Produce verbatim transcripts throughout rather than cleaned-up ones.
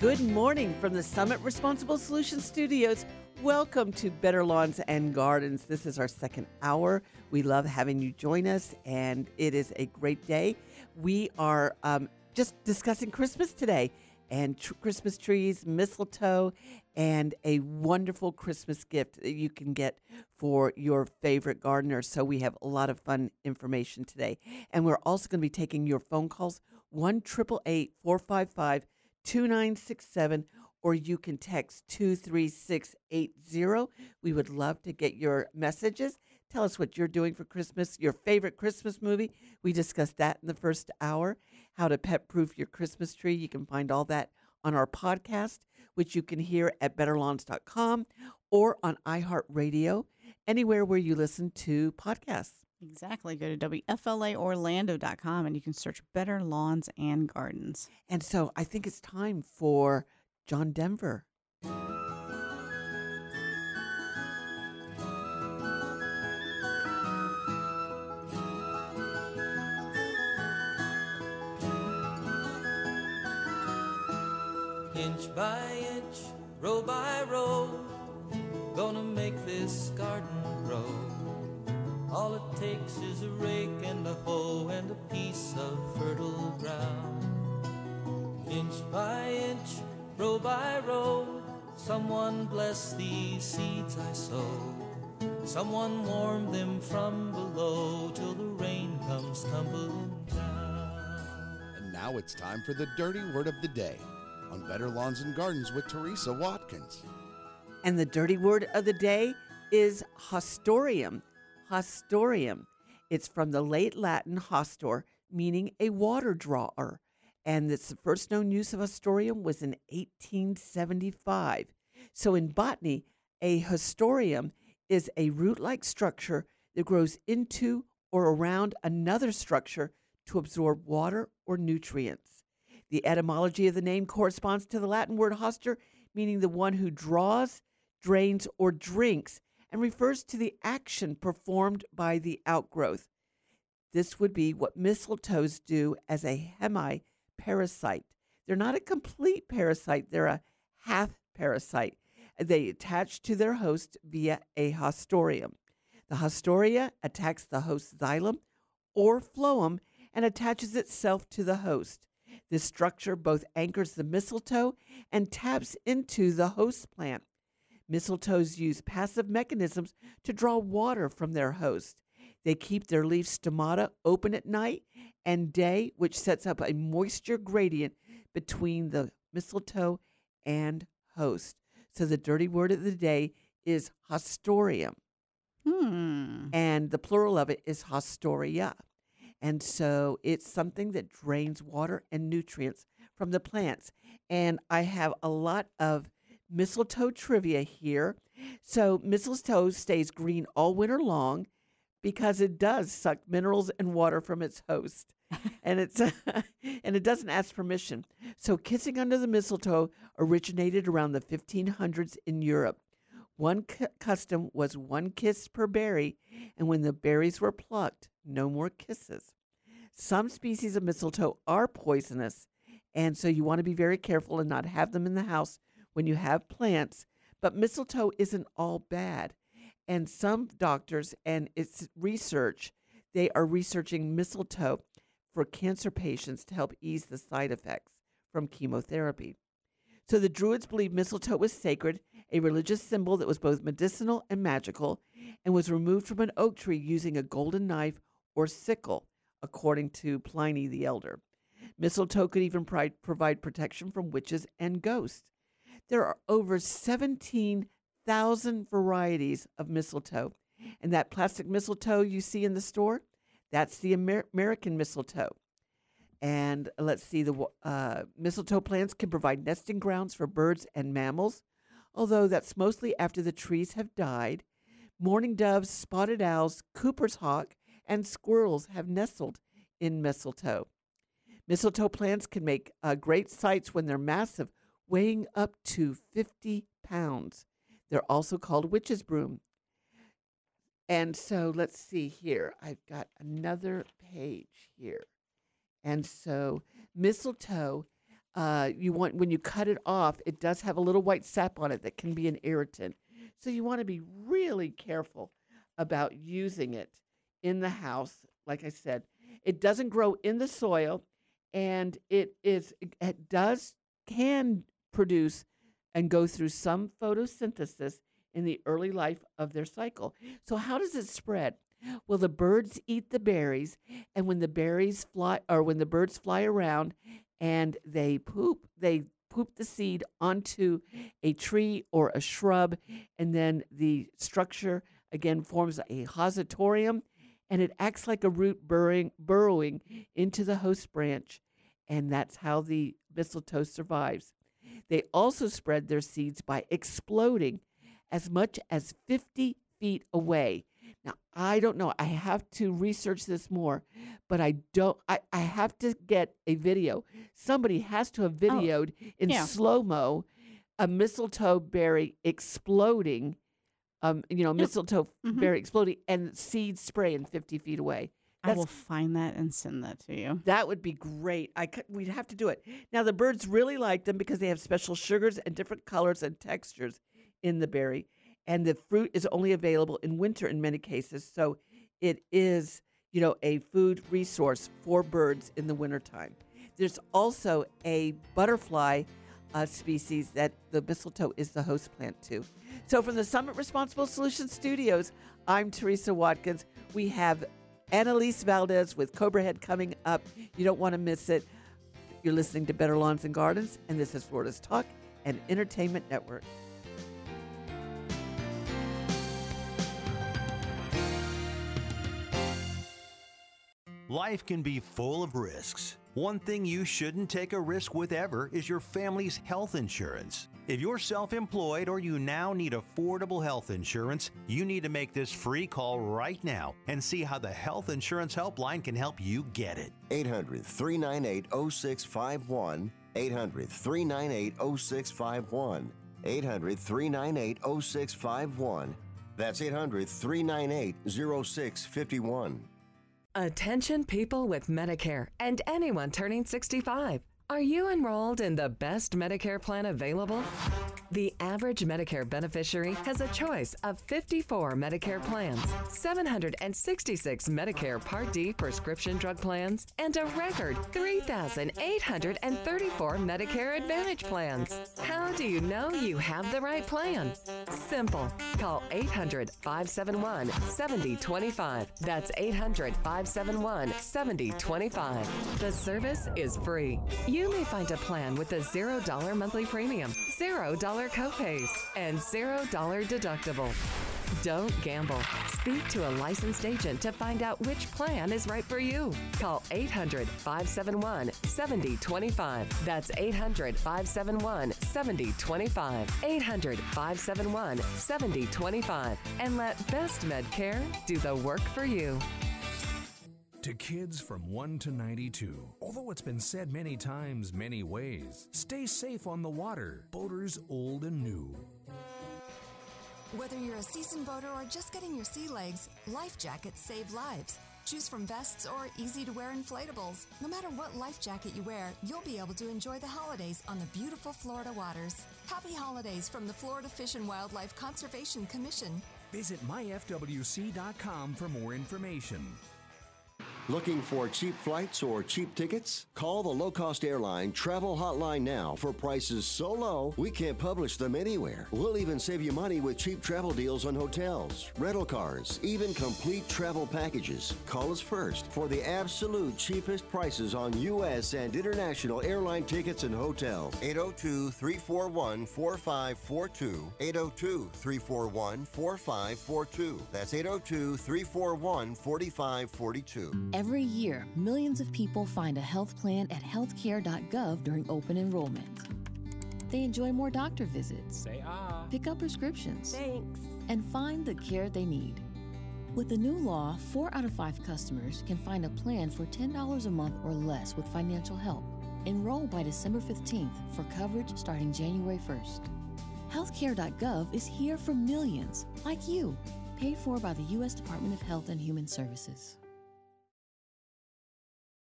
Good morning from the Summit Responsible Solutions Studios. Welcome to Better Lawns and Gardens. This is our second hour. We love having you join us, and it is a great day. We are um, just discussing Christmas today, and tr- Christmas trees, mistletoe, and a wonderful Christmas gift that you can get for your favorite gardener. So we have a lot of fun information today. And we're also going to be taking your phone calls, one eight eight eight, four five five, two nine six seven, or you can text two three six eight zero. We would love to get your messages. Tell us what you're doing for Christmas, your favorite Christmas movie. We discussed that in the first hour, how to pet-proof your Christmas tree. You can find all that on our podcast, which you can hear at better lawns dot com or on iHeartRadio, anywhere where you listen to podcasts. Exactly. Go to W F L A Orlando dot com and you can search Better Lawns and Gardens. And so I think it's time for John Denver. Inch by inch, row by row, gonna make this garden grow. All it takes is a rake and a hoe and a piece of fertile ground. Inch by inch, row by row, someone bless these seeds I sow. Someone warm them from below till the rain comes tumbling down. And now it's time for the dirty word of the day on Better Lawns and Gardens with Teresa Watkins. And the dirty word of the day is hostorium. Hostorium. It's from the late Latin hostor, meaning a water drawer. And it's the first known use of hostorium was in eighteen seventy-five. So in botany, a hostorium is a root-like structure that grows into or around another structure to absorb water or nutrients. The etymology of the name corresponds to the Latin word hostor, meaning the one who draws, drains, or drinks, and refers to the action performed by the outgrowth. This would be what mistletoes do as a hemi-parasite. They're not a complete parasite, they're a half-parasite. They attach to their host via a hostorium. The hostoria attacks the host's xylem or phloem and attaches itself to the host. This structure both anchors the mistletoe and taps into the host plant. Mistletoes use passive mechanisms to draw water from their host. They keep their leaf stomata open at night and day, which sets up a moisture gradient between the mistletoe and host. So the dirty word of the day is hostorium. Hmm. And the plural of it is hostoria. And so it's something that drains water and nutrients from the plants. And I have a lot of mistletoe trivia here. So mistletoe stays green all winter long because it does suck minerals and water from its host. and it's and it doesn't ask permission. So kissing under the mistletoe originated around the fifteen hundreds in Europe. One cu- custom was one kiss per berry, and when the berries were plucked, no more kisses. Some species of mistletoe are poisonous, and so you want to be very careful and not have them in the house when you have plants. But mistletoe isn't all bad. And some doctors and its research, they are researching mistletoe for cancer patients to help ease the side effects from chemotherapy. So the Druids believed mistletoe was sacred, a religious symbol that was both medicinal and magical, and was removed from an oak tree using a golden knife or sickle, according to Pliny the Elder. Mistletoe could even pri- provide protection from witches and ghosts. There are over seventeen thousand varieties of mistletoe, and that plastic mistletoe you see in the store, that's the Amer- American mistletoe. And let's see, the uh, mistletoe plants can provide nesting grounds for birds and mammals, although that's mostly after the trees have died. Mourning doves, spotted owls, Cooper's hawk, and squirrels have nestled in mistletoe. Mistletoe plants can make uh, great sites when they're massive, weighing up to fifty pounds. They're also called witch's broom. And so let's see here. I've got another page here. And so mistletoe uh, you want when you cut it off, it does have a little white sap on it that can be an irritant. So you want to be really careful about using it in the house. Like I said, it doesn't grow in the soil, and it is it does can produce and go through some photosynthesis in the early life of their cycle. So how does it spread? Well, the birds eat the berries, and when the berries fly, or when the birds fly around and they poop, they poop the seed onto a tree or a shrub, and then the structure again forms a hositatorium, and it acts like a root burrowing, burrowing into the host branch, and that's how the mistletoe survives. They also spread their seeds by exploding as much as fifty feet away. Now, I don't know. I have to research this more, but I don't. I, I have to get a video. Somebody has to have videoed oh, in yeah. slow-mo a mistletoe berry exploding, um, you know, yep. mistletoe mm-hmm. berry exploding and seeds spraying fifty feet away. That's, I will find that and send that to you. That would be great. I could, we'd have to do it. Now, the birds really like them because they have special sugars and different colors and textures in the berry. And the fruit is only available in winter in many cases. So it is, you know, a food resource for birds in the wintertime. There's also a butterfly uh, species that the mistletoe is the host plant to. So from the Summit Responsible Solutions Studios, I'm Teresa Watkins. We have Annalise Valdez with Cobra Head coming up. You don't want to miss it. You're listening to Better Lawns and Gardens, and this is Florida's Talk and Entertainment Network. Life can be full of risks. One thing you shouldn't take a risk with ever is your family's health insurance. If you're self-employed or you now need affordable health insurance, you need to make this free call right now and see how the Health Insurance Helpline can help you get it. eight hundred, three nine eight, oh six five one. eight hundred, three nine eight, oh six five one. eight hundred, three nine eight, oh six five one. That's eight hundred, three nine eight, oh six five one. Attention people with Medicare and anyone turning sixty-five. Are you enrolled in the best Medicare plan available? The average Medicare beneficiary has a choice of fifty-four Medicare plans, seven hundred sixty-six Medicare Part D prescription drug plans, and a record three thousand eight hundred thirty-four Medicare Advantage plans. How do you know you have the right plan? Simple. Call eight hundred, five seven one, seven zero two five. That's eight hundred, five seven one, seven zero two five. The service is free. You may find a plan with a zero dollar monthly premium, zero dollar copays, and zero dollar deductible. Don't gamble. Speak to a licensed agent to find out which plan is right for you. Call eight hundred, five seven one, seven zero two five. That's eight hundred, five seven one, seven zero two five. eight hundred, five seven one, seven zero two five. And let Best Medcare do the work for you. To kids from one to ninety-two, although it's been said many times, many ways, stay safe on the water, boaters old and new. Whether you're a seasoned boater or just getting your sea legs, life jackets save lives. Choose from vests or easy-to-wear inflatables. No matter what life jacket you wear, you'll be able to enjoy the holidays on the beautiful Florida waters. Happy holidays from the Florida Fish and Wildlife Conservation Commission. Visit my f w c dot com for more information. Looking for cheap flights or cheap tickets? Call the low-cost airline travel hotline now for prices so low we can't publish them anywhere. We'll even save you money with cheap travel deals on hotels, rental cars, even complete travel packages. Call us first for the absolute cheapest prices on U S and international airline tickets and hotels. eight oh two, three four one, four five four two. eight oh two, three four one, four five four two. That's eight oh two, three four one, four five four two. Every year, millions of people find a health plan at healthcare dot gov during open enrollment. They enjoy more doctor visits, Say ah. pick up prescriptions, Thanks. and find the care they need. With the new law, four out of five customers can find a plan for ten dollars a month or less with financial help. Enroll by December fifteenth for coverage starting January first. healthcare dot gov is here for millions like you, paid for by the U S Department of Health and Human Services.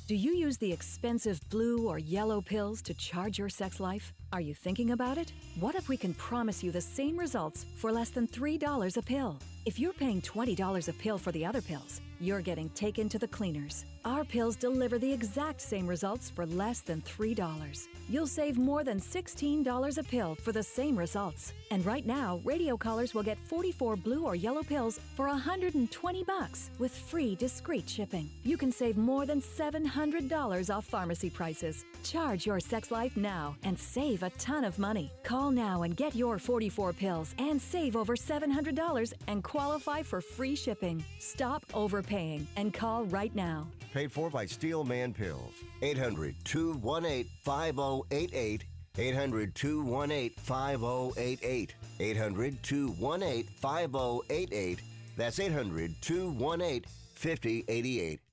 Do you use the expensive blue or yellow pills to charge your sex life? Are you thinking about it? What if we can promise you the same results for less than three dollars a pill? If you're paying twenty dollars a pill for the other pills, you're getting taken to the cleaners. Our pills deliver the exact same results for less than three dollars. You'll save more than sixteen dollars a pill for the same results. And right now, radio callers will get forty-four blue or yellow pills for one hundred twenty bucks with free discreet shipping. You can save more than seven hundred dollars off pharmacy prices. Charge your sex life now and save a ton of money. Call now and get your forty-four pills and save over seven hundred dollars and qualify for free shipping. Stop overpaying and call right now. Paid for by Steelman Pills. eight hundred, two one eight, five oh eight eight. eight hundred, two one eight, five oh eight eight. eight hundred, two one eight, five oh eight eight. That's eight hundred, two one eight, five oh eight eight.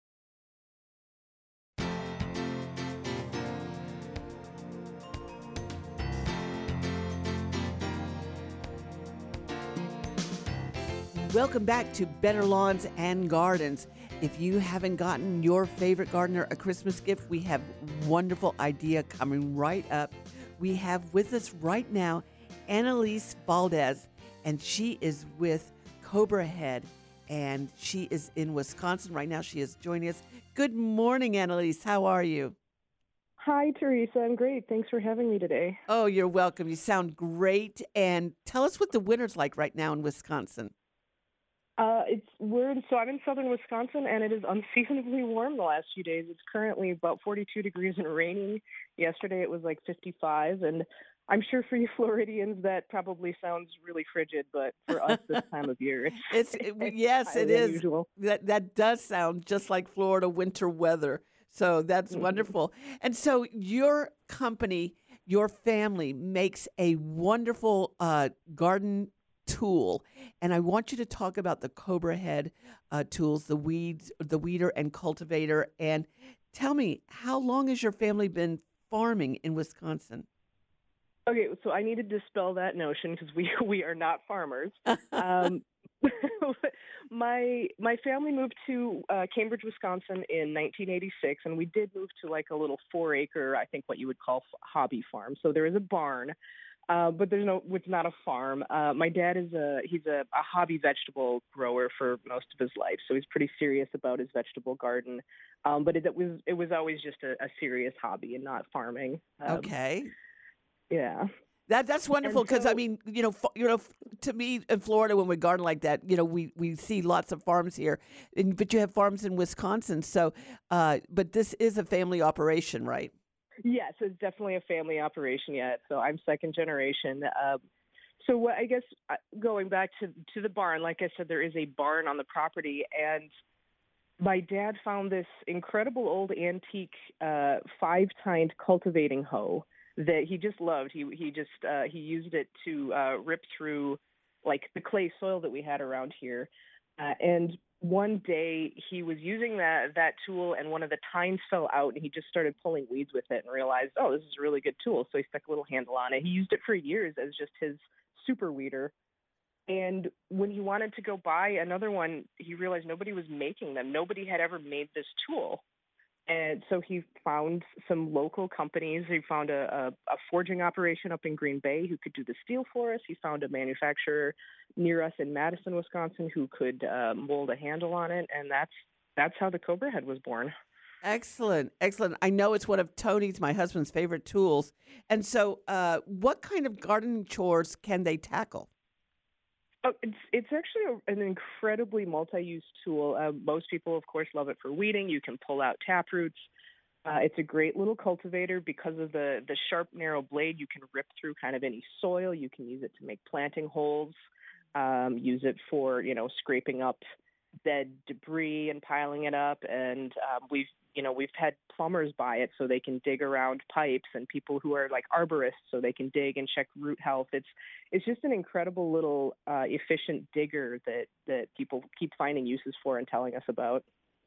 Welcome back to Better Lawns and Gardens. If you haven't gotten your favorite gardener a Christmas gift, we have a wonderful idea coming right up. We have with us right now Annalise Valdez, and she is with Cobra Head, and she is in Wisconsin right now. She is joining us. Good morning, Annalise. How are you? Hi, Teresa. I'm great. Thanks for having me today. Oh, you're welcome. You sound great. And tell us what the winter's like right now in Wisconsin. Uh, it's we're so I'm in southern Wisconsin, and it is unseasonably warm the last few days. It's currently about forty-two degrees and raining. Yesterday it was like fifty-five, and I'm sure for you Floridians that probably sounds really frigid, but for us this time of year, it's, it's it, yes, it is. Unusual. That that does sound just like Florida winter weather. So that's mm-hmm. wonderful. And so your company, your family makes a wonderful uh, garden tool, and I want you to talk about the Cobra Head uh, tools, the weeds, the weeder and cultivator, and tell me, how long has your family been farming in Wisconsin? Okay, so I need to dispel that notion because we we are not farmers. um, my my family moved to uh, Cambridge, Wisconsin in nineteen eighty-six, and we did move to like a little four acre, I think what you would call hobby farm. So there is a barn. Uh, but there's no, it's not a farm. Uh, my dad is a, he's a, a hobby vegetable grower for most of his life. So he's pretty serious about his vegetable garden. Um, but it, it was, it was always just a, a serious hobby and not farming. Um, okay. Yeah. That that's wonderful because so, I mean, you know, you know, to me in Florida when we garden like that, you know, we, we see lots of farms here, and, but you have farms in Wisconsin. So, uh, but this is a family operation, right? Yes, it's definitely a family operation yet. So I'm second generation. Um, so what I guess uh, going back to to the barn, like I said, there is a barn on the property, and my dad found this incredible old antique uh, five-tined cultivating hoe that he just loved. He he just uh, he used it to uh, rip through like the clay soil that we had around here, uh, and one day he was using that that tool, and one of the tines fell out, and he just started pulling weeds with it and realized, oh, this is a really good tool. So he stuck a little handle on it. He used it for years as just his super weeder. And when he wanted to go buy another one, he realized nobody was making them. Nobody had ever made this tool. And so he found some local companies. He found a, a, a forging operation up in Green Bay who could do the steel for us. He found a manufacturer near us in Madison, Wisconsin, who could uh, mold a handle on it. And that's that's how the Cobra Head was born. Excellent. Excellent. I know it's one of Tony's, my husband's, favorite tools. And so uh, what kind of gardening chores can they tackle? Oh, it's it's actually a, an incredibly multi-use tool. Uh, most people, of course, love it for weeding. You can pull out taproots. Uh, it's a great little cultivator because of the, the sharp, narrow blade. You can rip through kind of any soil. You can use it to make planting holes, um, use it for, you know, scraping up dead debris and piling it up. And um, we've, you know, we've had plumbers buy it so they can dig around pipes, and people who are like arborists so they can dig and check root health. It's it's just an incredible little uh, efficient digger that, that people keep finding uses for and telling us about.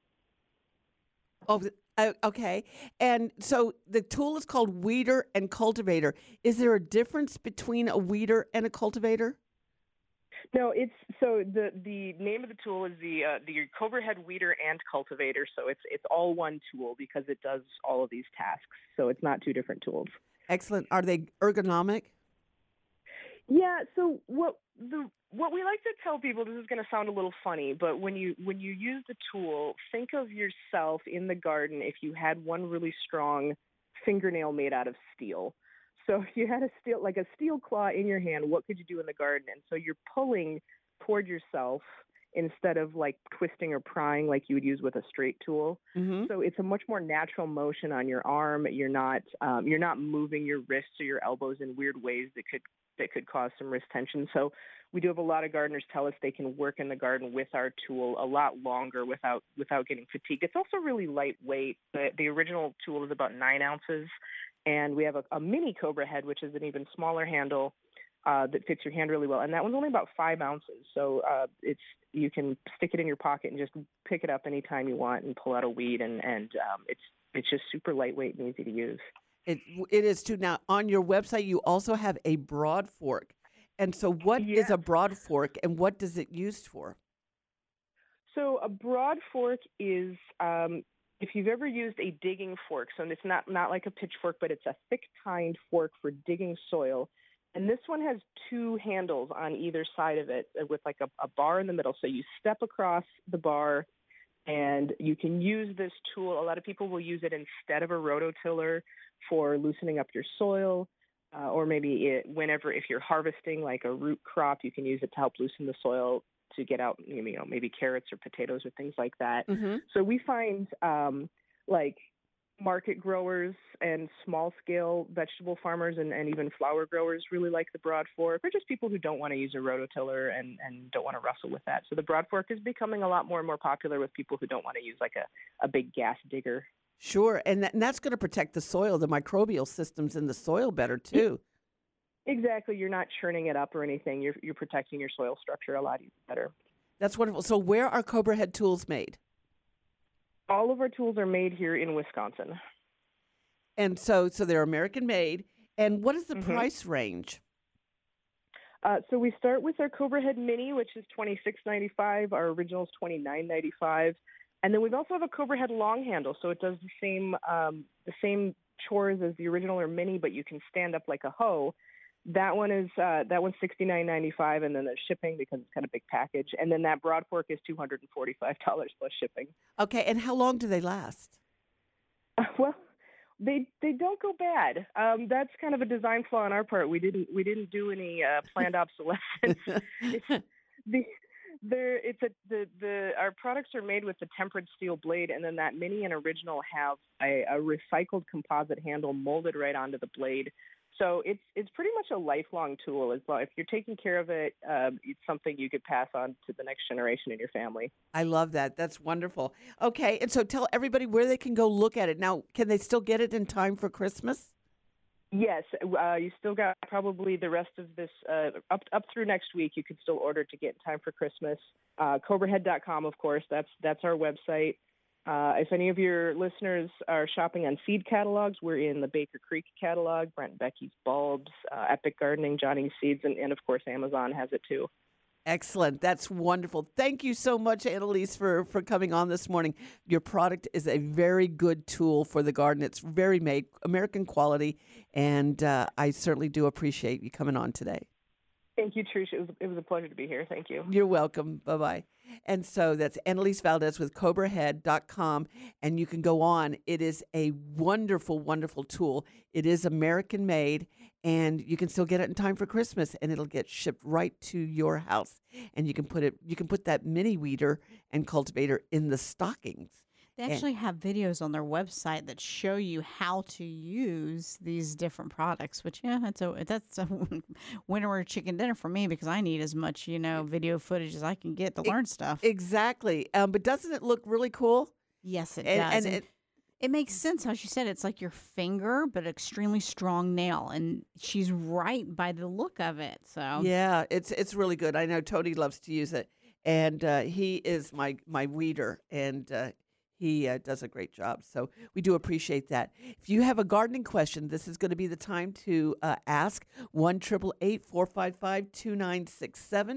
Oh, uh, okay. And so the tool is called weeder and cultivator. Is there a difference between a weeder and a cultivator? No, it's so the the name of the tool is the uh, the Cobra Head Weeder and Cultivator. So it's it's all one tool because it does all of these tasks. So it's not two different tools. Excellent. Are they ergonomic? Yeah. So what the what we like to tell people, this is going to sound a little funny, but when you when you use the tool, think of yourself in the garden if you had one really strong fingernail made out of steel. So if you had a steel, like a steel claw in your hand, what could you do in the garden? And so you're pulling toward yourself instead of like twisting or prying like you would use with a straight tool. Mm-hmm. So it's a much more natural motion on your arm. You're not um, you're not moving your wrists or your elbows in weird ways that could that could cause some wrist tension. So we do have a lot of gardeners tell us they can work in the garden with our tool a lot longer without without getting fatigued. It's also really lightweight. The, the original tool is about nine ounces. And we have a, a mini Cobra Head, which is an even smaller handle uh, that fits your hand really well. And that one's only about five ounces. So uh, it's you can stick it in your pocket and just pick it up anytime you want and pull out a weed. And, and um, it's it's just super lightweight and easy to use. It It is too. Now, on your website, you also have a broad fork. And so what Yes. is a broad fork and what does it used for? So a broad fork is um, if you've ever used a digging fork, so it's not, not like a pitchfork, but it's a thick tined fork for digging soil. And this one has two handles on either side of it with like a, a bar in the middle. So you step across the bar and you can use this tool. A lot of people will use it instead of a rototiller for loosening up your soil. Uh, or maybe it, whenever, if you're harvesting like a root crop, you can use it to help loosen the soil to get out, you know, maybe carrots or potatoes or things like that. Mm-hmm. So we find um, like market growers and small scale vegetable farmers and, and even flower growers really like the broad fork, or just people who don't want to use a rototiller and, and don't want to wrestle with that. So the broad fork is becoming a lot more and more popular with people who don't want to use like a, a big gas digger. Sure. And, that, and that's going to protect the soil, the microbial systems in the soil better too. Exactly. You're not churning it up or anything. You're you're protecting your soil structure a lot better. That's wonderful. So where are Cobra Head tools made? All of our tools are made here in Wisconsin. And so so they're American made. And what is the Mm-hmm. price range? Uh, so we start with our Cobra Head Mini, which is twenty-six ninety-five. Our original is twenty-nine ninety-five. And then we also have a Cobra Head long handle, so it does the same um, the same chores as the original or Mini, but you can stand up like a hoe. That one is uh, that one's sixty-nine ninety-five, and then there's shipping because it's kind of a big package. And then that broad fork is two hundred forty-five dollars plus shipping. Okay, and how long do they last? Uh, well, they they don't go bad. Um, that's kind of a design flaw on our part. We didn't we didn't do any uh, planned obsolescence. it's, the there it's a the the our products are made with the tempered steel blade, and then that Mini and original have a, a recycled composite handle molded right onto the blade. So it's it's pretty much a lifelong tool as well. If you're taking care of it, uh, it's something you could pass on to the next generation in your family. I love that. That's wonderful. Okay, and so tell everybody where they can go look at it. Now, can they still get it in time for Christmas? Yes, uh, you still got probably the rest of this uh, up up through next week. You could still order to get in time for Christmas. Uh, Cobra Head dot com, of course. That's that's our website. Uh, if any of your listeners are shopping on seed catalogs, we're in the Baker Creek catalog, Brent and Becky's Bulbs, uh, Epic Gardening, Johnny's Seeds, and, and of course Amazon has it too. Excellent. That's wonderful. Thank you so much, Annalise, for, for coming on this morning. Your product is a very good tool for the garden. It's very made, American quality, and uh, I certainly do appreciate you coming on today. Thank you, Trish. It was, it was a pleasure to be here. Thank you. You're welcome. Bye-bye. And so that's Annalise Valdez with Cobra Head dot com, and you can go on. It is a wonderful, wonderful tool. It is American made, and you can still get it in time for Christmas, and it'll get shipped right to your house. And you can put it, you can put that mini weeder and cultivator in the stockings. They actually have videos on their website that show you how to use these different products, which, yeah, that's a, that's a winner or chicken dinner for me because I need as much, you know, video footage as I can get to learn stuff. Exactly. Um, but doesn't it look really cool? Yes, it And- does. and And it- it makes sense how she said it's like your finger, but extremely strong nail. And she's right by the look of it. So Yeah, it's it's really good. I know Tony loves to use it, and uh, he is my my weeder, and uh, he uh, does a great job. So we do appreciate that. If you have a gardening question, this is going to be the time to uh, ask. one eight eight eight, four five five, two nine six seven.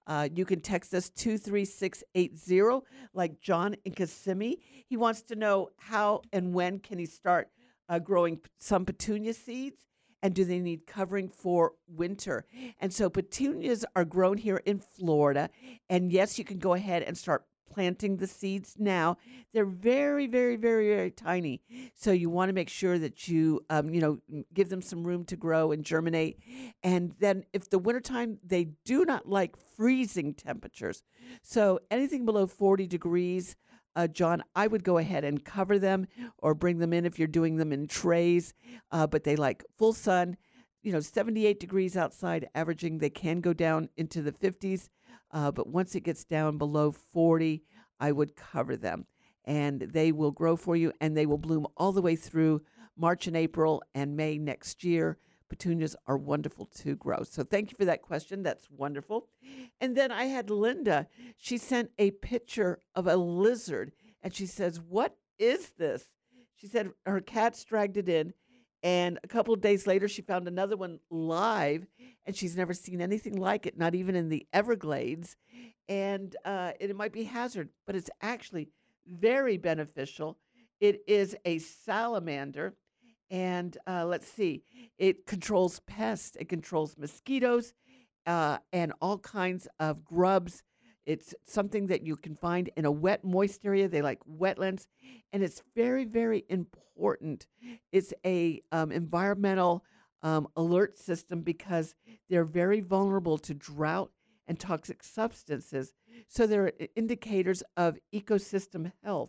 Uh, you can text us two three six eight zero, like John in Kissimmee. He wants to know how and when can he start uh, growing p- some petunia seeds, and do they need covering for winter? And so petunias are grown here in Florida, and yes, you can go ahead and start planting the seeds now. They're very, very, very, very tiny. So you want to make sure that you, um, you know, give them some room to grow and germinate. And then if the wintertime, they do not like freezing temperatures. So anything below forty degrees, uh, John, I would go ahead and cover them or bring them in if you're doing them in trays. Uh, but they like full sun, you know, seventy-eight degrees outside averaging. They can go down into the fifties. Uh, but once it gets down below forty, I would cover them. And they will grow for you, and they will bloom all the way through March and April and May next year. Petunias are wonderful to grow. So thank you for that question. That's wonderful. And then I had Linda. She sent a picture of a lizard, and she says, "What is this?" She said her cats dragged it in, and a couple of days later, she found another one live, and she's never seen anything like it, not even in the Everglades. And uh, it, it might be hazard, but it's actually very beneficial. It is a salamander, and uh, let's see, it controls pests, it controls mosquitoes, uh, and all kinds of grubs. It's something that you can find in a wet, moist area. They like wetlands, and it's very, very important. It's a um, environmental um, alert system because they're very vulnerable to drought and toxic substances. So they're indicators of ecosystem health.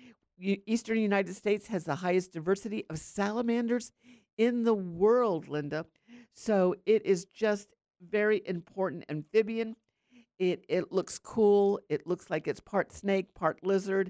U- Eastern United States has the highest diversity of salamanders in the world, Linda. So it is just very important amphibian. It it looks cool. It looks like it's part snake, part lizard,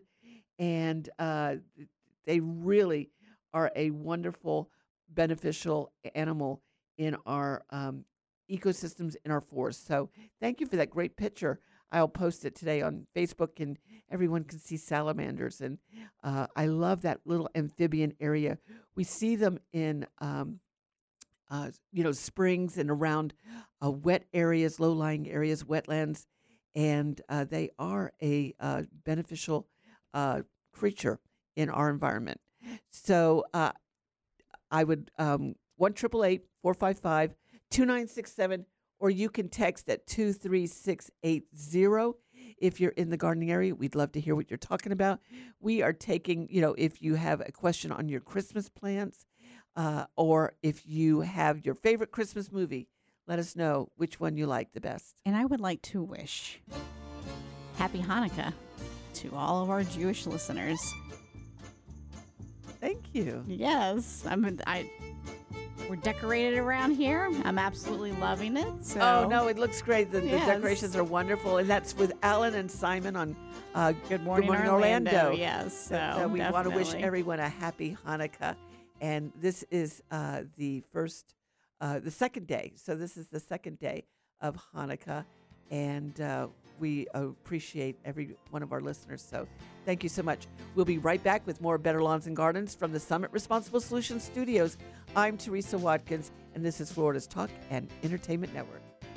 and uh, they really are a wonderful, beneficial animal in our um, ecosystems in our forests. So thank you for that great picture. I'll post it today on Facebook, and everyone can see salamanders. And uh, I love that little amphibian area. We see them in um, Uh, you know, springs and around uh, wet areas, low-lying areas, wetlands, and uh, they are a uh, beneficial uh, creature in our environment. So uh, I would um, one triple eight four five five two nine six seven, or you can text at two three six eight zero. If you're in the gardening area, we'd love to hear what you're talking about. We are taking, you know, if you have a question on your Christmas plants, Uh, or if you have your favorite Christmas movie, let us know which one you like the best. And I would like to wish Happy Hanukkah to all of our Jewish listeners. Thank you. Yes, I'm. I. We're decorated around here. I'm absolutely loving it. So. Oh no, it looks great. The, Yes. the decorations are wonderful, and that's with Alan and Simon on uh, Good Morning, Orlando. Orlando. Yes, so uh, we want to wish definitely. everyone a happy Hanukkah. And this is uh, the first, uh, the second day. So this is the second day of Hanukkah. And uh, we appreciate every one of our listeners. So thank you so much. We'll be right back with more Better Lawns and Gardens from the Summit Responsible Solutions Studios. I'm Teresa Watkins, and this is Florida's Talk and Entertainment Network.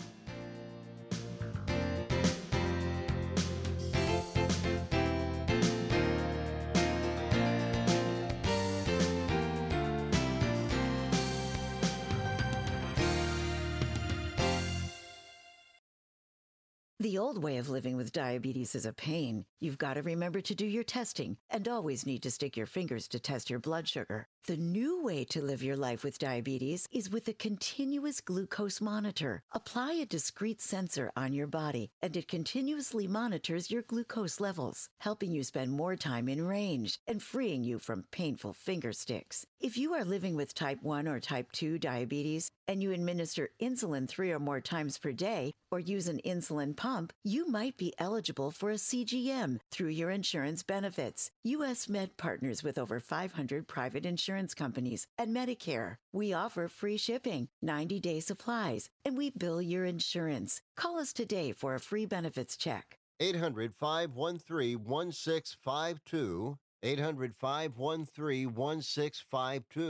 The old way of living with diabetes is a pain. You've got to remember to do your testing and always need to stick your fingers to test your blood sugar. The new way to live your life with diabetes is with a continuous glucose monitor. Apply a discrete sensor on your body, and it continuously monitors your glucose levels, helping you spend more time in range and freeing you from painful finger sticks. If you are living with type one or type two diabetes and you administer insulin three or more times per day or use an insulin pump, you might be eligible for a C G M through your insurance benefits. U S Med partners with over five hundred private insurance companies and Medicare. We offer free shipping, ninety-day supplies, and we bill your insurance. Call us today for a free benefits check. eight hundred, five one three, one six five two. eight hundred, five one three, one six five two.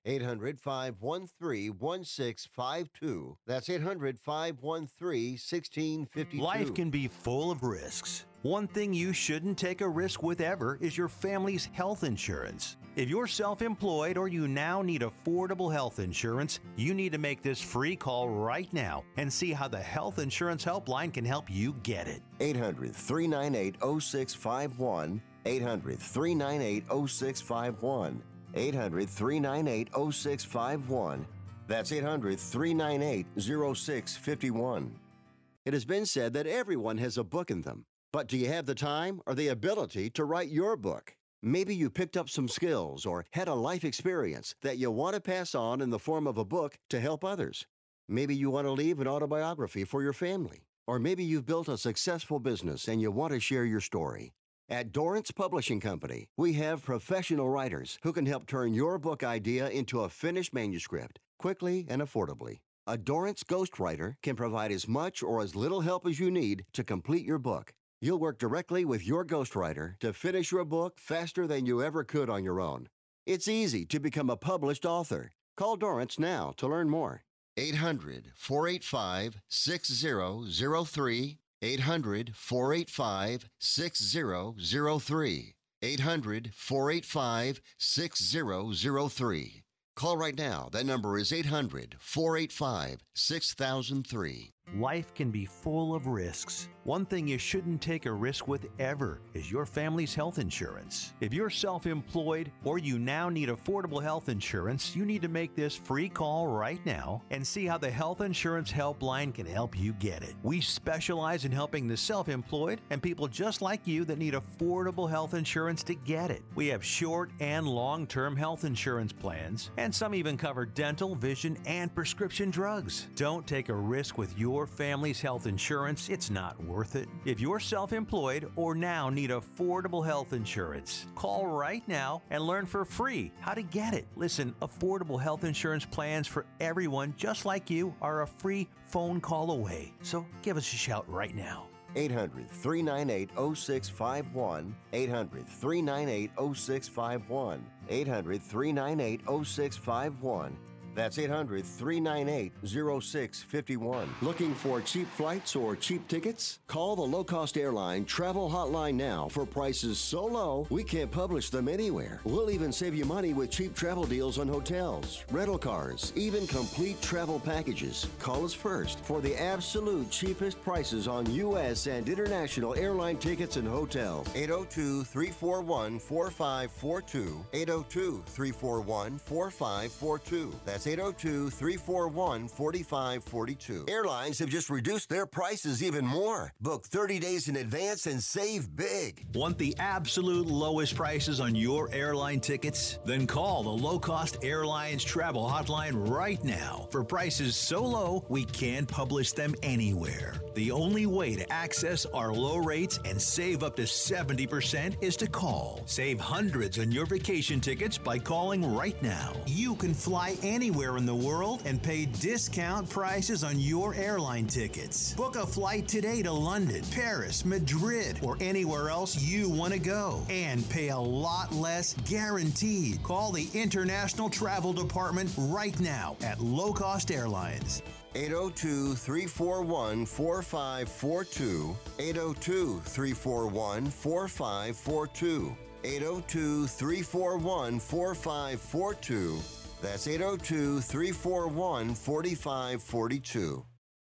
eight hundred, five one three, one six five two. That's eight hundred, five one three, one six five two. Life can be full of risks. One thing you shouldn't take a risk with ever is your family's health insurance. If you're self-employed or you now need affordable health insurance, you need to make this free call right now and see how the Health Insurance Helpline can help you get it. eight hundred, three nine eight, oh six five one. eight hundred, three nine eight, oh six five one. eight hundred, three nine eight, oh six five one. That's eight hundred, three nine eight, oh six five one. It has been said that everyone has a book in them. But do you have the time or the ability to write your book? Maybe you picked up some skills or had a life experience that you want to pass on in the form of a book to help others. Maybe you want to leave an autobiography for your family. Or maybe you've built a successful business and you want to share your story. At Dorrance Publishing Company, we have professional writers who can help turn your book idea into a finished manuscript quickly and affordably. A Dorrance ghostwriter can provide as much or as little help as you need to complete your book. You'll work directly with your ghostwriter to finish your book faster than you ever could on your own. It's easy to become a published author. Call Dorrance now to learn more. eight hundred, four eight five, six zero zero three. eight hundred, four eight five, six zero zero three. eight hundred, four eight five, six zero zero three. Call right now. That number is eight hundred, four eight five, six thousand three. Life can be full of risks. One thing you shouldn't take a risk with ever is your family's health insurance. If you're self-employed or you now need affordable health insurance, you need to make this free call right now and see how the Health Insurance Helpline can help you get it. We specialize in helping the self-employed and people just like you that need affordable health insurance to get it. We have short and long-term health insurance plans, and some even cover dental, vision, and prescription drugs. Don't take a risk with your family's health insurance. It's not worth it. If you're self-employed or now need affordable health insurance, call right now and learn for free how to get it. Listen, affordable health insurance plans for everyone just like you are a free phone call away. So give us a shout right now. eight hundred, three nine eight, oh six five one. eight hundred, three nine eight, oh six five one. eight hundred, three nine eight, oh six five one. That's eight hundred, three nine eight, oh six five one. Looking for cheap flights or cheap tickets? Call the low-cost airline travel hotline now for prices so low we can't publish them anywhere. We'll even save you money with cheap travel deals on hotels, rental cars, even complete travel packages. Call us first for the absolute cheapest prices on U S and international airline tickets and hotels. eight oh two, three four one, four five four two. eight oh two, three four one, four five four two. That's eight oh two, three four one, four five four two. Airlines have just reduced their prices even more. Book thirty days in advance and save big. Want the absolute lowest prices on your airline tickets? Then call the Low Cost Airlines Travel Hotline right now for prices so low we can't publish them anywhere. The only way to access our low rates and save up to seventy percent is to call. Save hundreds on your vacation tickets by calling right now. You can fly anywhere in the world and pay discount prices on your airline tickets. Book a flight today to London, Paris, Madrid, or anywhere else you want to go and pay a lot less guaranteed. Call the International Travel Department right now at Low Cost Airlines. eight oh two, three four one, four five four two. eight oh two, three four one, four five four two. eight oh two, three four one, four five four two. That's eight oh two, three four one, four five four two.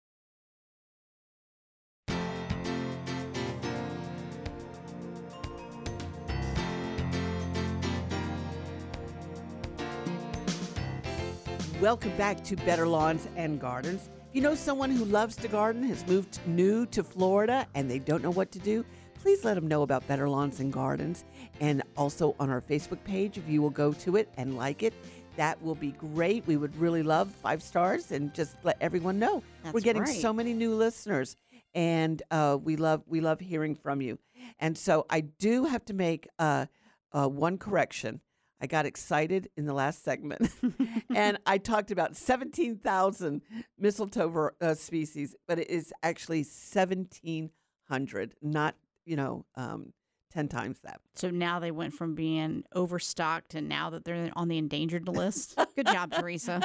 Welcome back to Better Lawns and Gardens. If you know someone who loves to garden, has moved new to Florida, and they don't know what to do, please let them know about Better Lawns and Gardens. And also on our Facebook page, if you will go to it and like it, that will be great. We would really love five stars and just let everyone know. That's We're getting right. so many new listeners, and uh, we love we love hearing from you. And so I do have to make uh, uh, one correction. I got excited in the last segment, and I talked about seventeen thousand mistletoe ver- uh, species, but it is actually seventeen hundred, not, you know, um, ten times that. So now they went from being overstocked to now that they're on the endangered list. Good job, Teresa.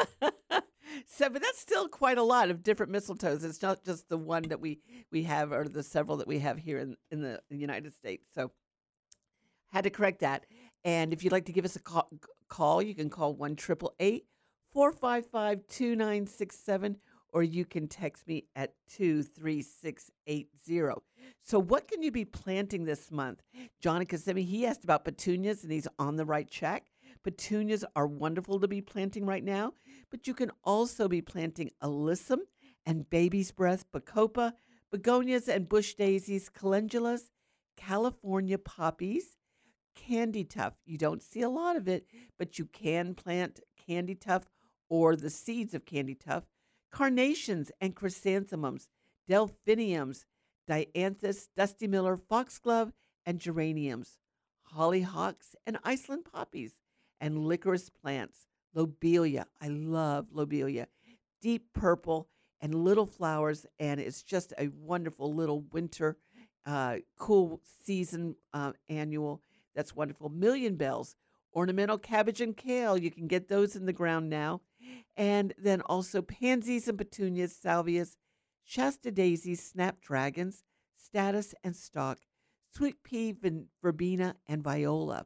So, but that's still quite a lot of different mistletoes. It's not just the one that we, we have or the several that we have here in, in the United States. So had to correct that. And if you'd like to give us a call, call you can call one eight eight eight, four five five, two nine six seven, or you can text me at two three six eight zero. So what can you be planting this month? John Kissimmee, he asked about petunias, and he's on the right track. Petunias are wonderful to be planting right now, but you can also be planting alyssum and baby's breath, bacopa, begonias and bush daisies, calendulas, California poppies, candy tuft. You don't see a lot of it, but you can plant candy tuft or the seeds of candy tuft, carnations and chrysanthemums, delphiniums, dianthus, dusty miller, foxglove, and geraniums, hollyhocks and Iceland poppies, and licorice plants, lobelia. I love lobelia. Deep purple and little flowers, and it's just a wonderful little winter, uh, cool season uh, annual. That's wonderful. Million bells, ornamental cabbage and kale. You can get those in the ground now. And then also pansies and petunias, salvias, Shasta daisies, snapdragons, status and stalk, sweet pea, vin- verbena, and viola.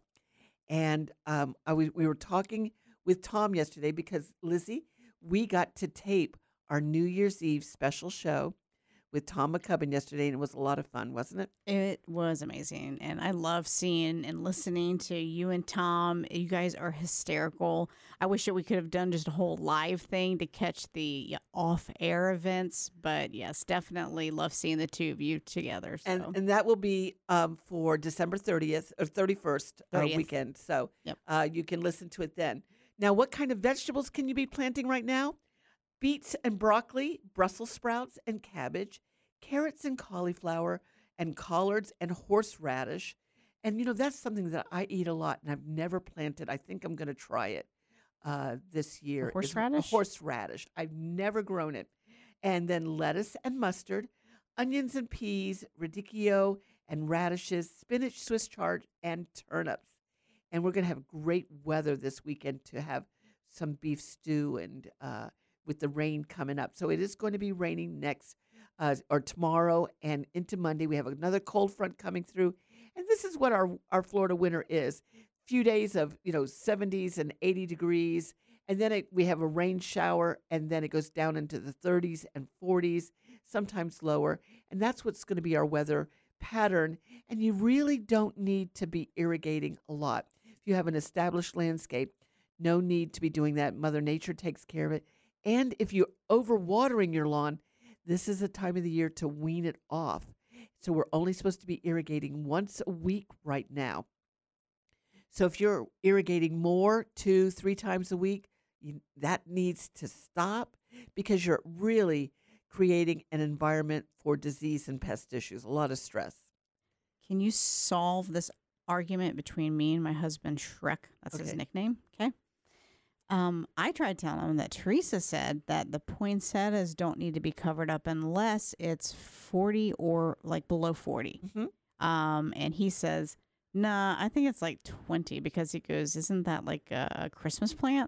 And um, I was, we were talking with Tom yesterday because, Lizzie, we got to tape our New Year's Eve special show with Tom McCubbin yesterday, and it was a lot of fun, wasn't it? It was amazing. And I love seeing and listening to you and Tom. You guys are hysterical. I wish that we could have done just a whole live thing to catch the off-air events. But yes, definitely love seeing the two of you together. So. And and that will be um, for December thirtieth or thirty-first uh, thirtieth. weekend. So Yep. uh, you can listen to it then. Now, what kind of vegetables can you be planting right now? Beets and broccoli, Brussels sprouts and cabbage, carrots and cauliflower, and collards and horseradish. And, you know, that's something that I eat a lot, and I've never planted. I think I'm going to try it uh, this year. The is horseradish? A horseradish. I've never grown it. And then lettuce and mustard, onions and peas, radicchio and radishes, spinach, Swiss chard, and turnips. And we're going to have great weather this weekend to have some beef stew and uh, with the rain coming up. So it is going to be raining next uh, or tomorrow and into Monday. We have another cold front coming through. And this is what our, our Florida winter is. Few days of, you know, seventies and eighty degrees. And then it, we have a rain shower, and then it goes down into the thirties and forties, sometimes lower. And that's what's going to be our weather pattern. And you really don't need to be irrigating a lot. If you have an established landscape, no need to be doing that. Mother Nature takes care of it. And if you're overwatering your lawn, this is a time of the year to wean it off. So we're only supposed to be irrigating once a week right now. So if you're irrigating more, two, three times a week, you, that needs to stop because you're really creating an environment for disease and pest issues, a lot of stress. Can you solve this argument between me and my husband, Shrek? That's his Okay. nickname. Okay. Um, I tried telling him that Teresa said that the poinsettias don't need to be covered up unless it's forty or like below forty. Mm-hmm. Um, and he says, nah, I think it's like twenty because he goes, isn't that like a Christmas plant?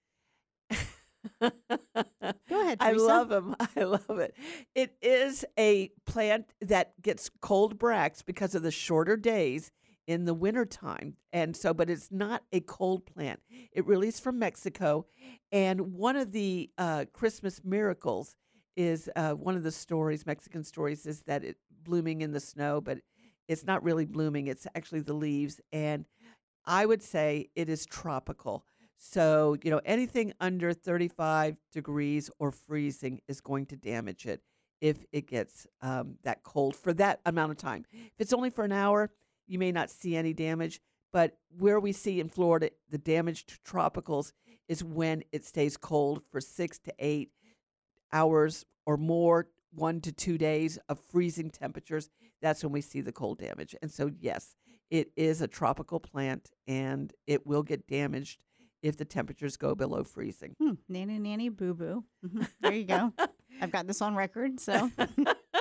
Go ahead, I Teresa. love them. I love it. It is a plant that gets cold bracts because of the shorter days in the wintertime. And so, but it's not a cold plant. It really is from Mexico. And one of the uh, Christmas miracles is uh, one of the stories, Mexican stories, is that it blooming in the snow, but it's not really blooming. It's actually the leaves. And I would say it is tropical. So, you know, anything under thirty-five degrees or freezing is going to damage it if it gets um, that cold for that amount of time. If it's only for an hour, you may not see any damage. But where we see in Florida the damage to tropicals is when it stays cold for six to eight hours or more, one to two days of freezing temperatures. That's when we see the cold damage. And so, yes, it is a tropical plant, and it will get damaged if the temperatures go below freezing. Hmm. Nanny, nanny, boo boo. Mhm. There you go. I've got this on record. So,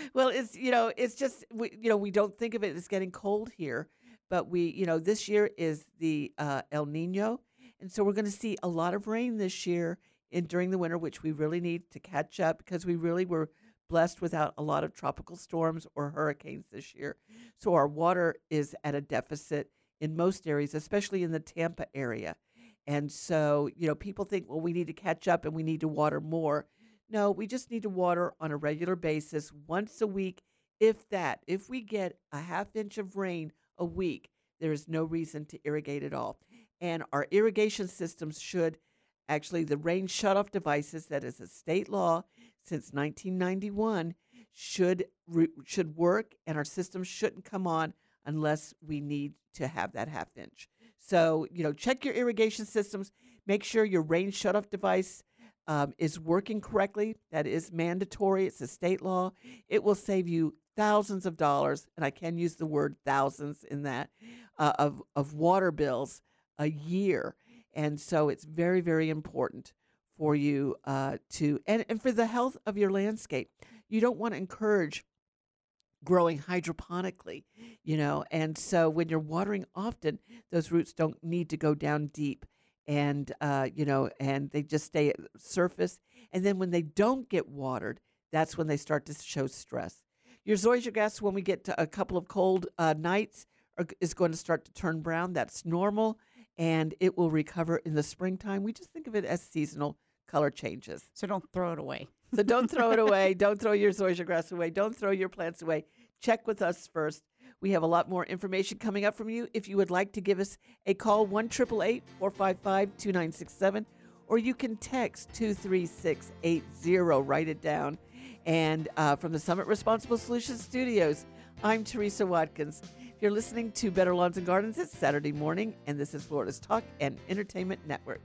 Well, it's, you know, it's just, we, you know, we don't think of it as getting cold here, but we, you know, this year is the uh, El Nino. And so we're going to see a lot of rain this year in during the winter, which we really need to catch up because we really were blessed without a lot of tropical storms or hurricanes this year. So our water is at a deficit in most areas, especially in the Tampa area. And so, you know, people think, well, we need to catch up and we need to water more. No, we just need to water on a regular basis once a week, if that. If we get a half inch of rain a week, there is no reason to irrigate at all. And our irrigation systems should actually, the rain shutoff devices, that is a state law since nineteen ninety-one, should re, should work, and our systems shouldn't come on unless we need to have that half inch. So, you know, check your irrigation systems. Make sure your rain shutoff device um, is working correctly. That is mandatory. It's a state law. It will save you thousands of dollars, and I can use the word thousands in that, uh, of, of water bills a year. And so it's very, very important for you uh, to, and, and for the health of your landscape. You don't want to encourage growing hydroponically, you know, and so when you're watering often, those roots don't need to go down deep, and, uh, you know, and they just stay at the surface. And then when they don't get watered, that's when they start to show stress. Your zoysia grass, when we get to a couple of cold uh, nights, are, is going to start to turn brown. That's normal, and it will recover in the springtime. We just think of it as seasonal color changes. So don't throw it away. So don't throw it away. Don't throw your zoysia grass away. Don't throw your plants away. Check with us first. We have a lot more information coming up from you. If you would like to give us a call, one eight eight eight, four five five, two nine six seven, or you can text two three six eight zero. Write it down. And uh, from the Summit Responsible Solutions Studios, I'm Teresa Watkins. If you're listening to Better Lawns and Gardens, it's Saturday morning, and this is Florida's Talk and Entertainment Network.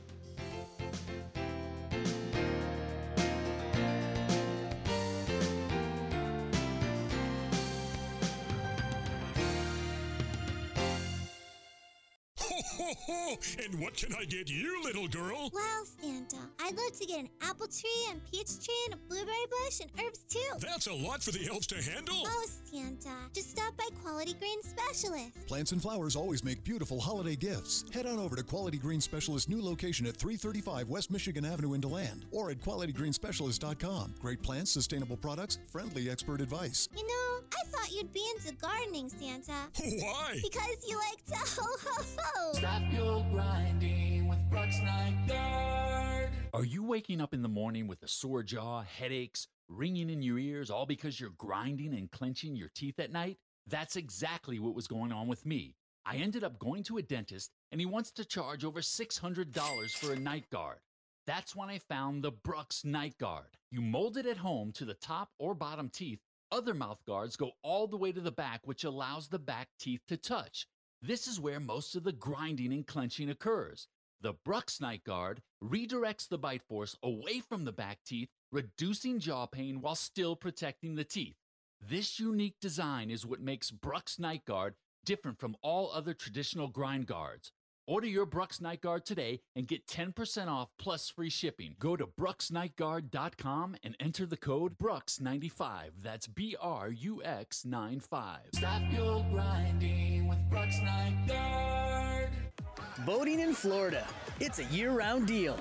And what can I get you, little girl? Well, Santa, I'd love to get an apple tree and peach tree and a blueberry bush and herbs too. That's a lot for the elves to handle. Oh, Santa, just stop by Quality Green Specialist. Plants and flowers always make beautiful holiday gifts. Head on over to Quality Green Specialist's new location at three thirty-five West Michigan Avenue in DeLand, or at quality green specialist dot com. Great plants, sustainable products, friendly expert advice. You know, I thought you'd be into gardening, Santa. Why? Because you like to ho ho ho. Stop your grinding with Brooks Night Guard. Are you waking up in the morning with a sore jaw, headaches, ringing in your ears, all because you're grinding and clenching your teeth at night? That's exactly what was going on with me. I ended up going to a dentist, and he wants to charge over six hundred dollars for a night guard. That's when I found the Brooks Night Guard. You mold it at home to the top or bottom teeth. Other mouth guards go all the way to the back, which allows the back teeth to touch. This is where most of the grinding and clenching occurs. The Brooks Night Guard redirects the bite force away from the back teeth, reducing jaw pain while still protecting the teeth. This unique design is what makes Brooks Night Guard different from all other traditional grind guards. Order your Brooks Night Guard today and get ten percent off plus free shipping. Go to brooks night guard dot com and enter the code Brooks ninety-five. That's B R U X ninety-five. Stop your grinding with Brooks Night Guard. Boating in Florida. It's a year-round deal.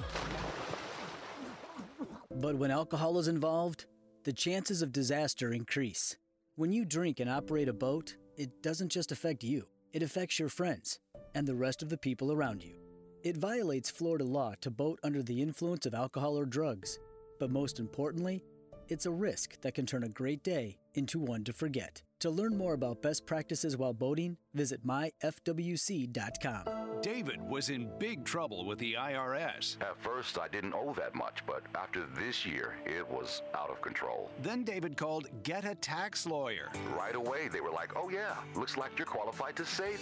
But when alcohol is involved, the chances of disaster increase. When you drink and operate a boat, it doesn't just affect you. It affects your friends and the rest of the people around you. It violates Florida law to boat under the influence of alcohol or drugs. But most importantly, it's a risk that can turn a great day into one to forget. To learn more about best practices while boating, visit my f w c dot com. David was in big trouble with the I R S. At first, I didn't owe that much, but after this year, it was out of control. Then David called Get a Tax Lawyer. Right away, they were like, oh yeah, looks like you're qualified to save.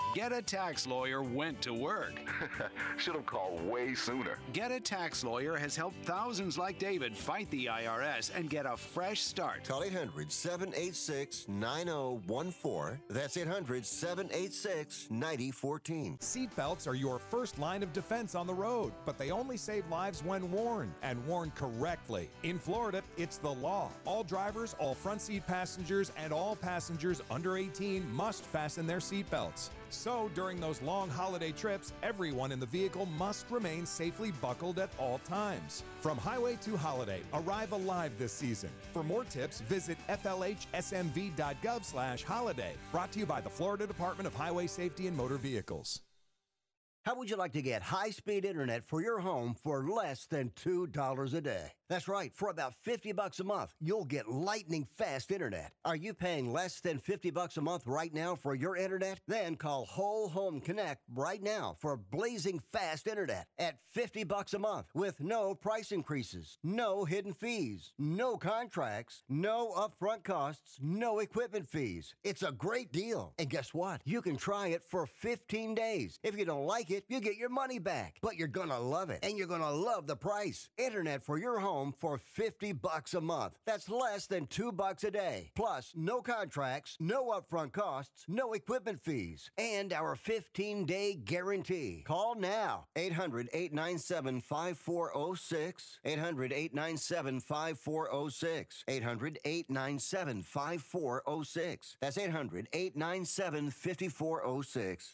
Get a Tax Lawyer went to work. Should have called way sooner. Get a Tax Lawyer has helped thousands like David fight the I R S and get a fresh start. Call eight hundred, seven eight six, nine zero one four. That's eight hundred, seven eight six, nine zero one four. Seatbelts are your first line of defense on the road, but they only save lives when worn, and worn correctly. In Florida, it's the law. All drivers, all front seat passengers, and all passengers under eighteen must fasten their seatbelts. So, during those long holiday trips, everyone in the vehicle must remain safely buckled at all times. From highway to holiday, arrive alive this season. For more tips, visit f l h s m v dot gov slash holiday. Brought to you by the Florida Department of Highway Safety and Motor Vehicles. How would you like to get high-speed internet for your home for less than two dollars a day? That's right. For about fifty bucks a month, you'll get lightning-fast internet. Are you paying less than fifty bucks a month right now for your internet? Then call Whole Home Connect right now for blazing fast internet at fifty bucks a month with no price increases, no hidden fees, no contracts, no upfront costs, no equipment fees. It's a great deal. And guess what? You can try it for fifteen days. If you don't like it, you get your money back. But you're going to love it, and you're going to love the price. Internet for your home for fifty bucks a month. That's less than two bucks a day. Plus, no contracts, no upfront costs, no equipment fees, and our fifteen-day guarantee. Call now. eight hundred, eight nine seven, five four zero six. eight hundred, eight nine seven, five four zero six. eight hundred, eight nine seven, five four zero six. That's eight hundred, eight nine seven, five four zero six.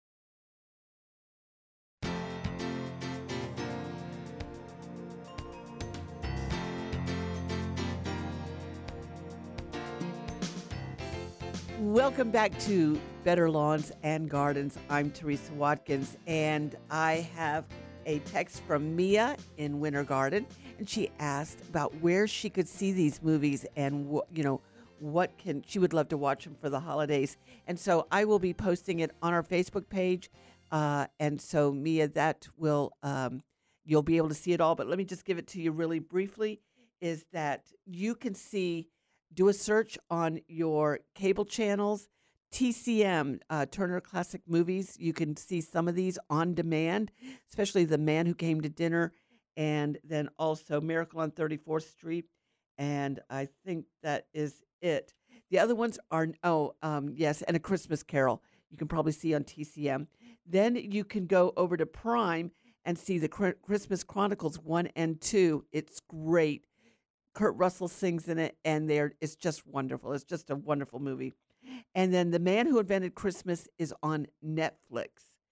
Welcome back to Better Lawns and Gardens. I'm Teresa Watkins, and I have a text from Mia in Winter Garden, and she asked about where she could see these movies and what, you know, what can she would love to watch them for the holidays. And so I will be posting it on our Facebook page, uh, and so Mia, that will um, you'll be able to see it all. But let me just give it to you really briefly. Is that you can see. Do a search on your cable channels, T C M, uh, Turner Classic Movies. You can see some of these on demand, especially The Man Who Came to Dinner, and then also Miracle on thirty-fourth Street. And I think that is it. The other ones are, oh, um, yes, and A Christmas Carol. You can probably see on T C M. Then you can go over to Prime and see the Christmas Chronicles one and two. It's great. Kurt Russell sings in it, and there it's just wonderful. It's just a wonderful movie. And then The Man Who Invented Christmas is on Netflix.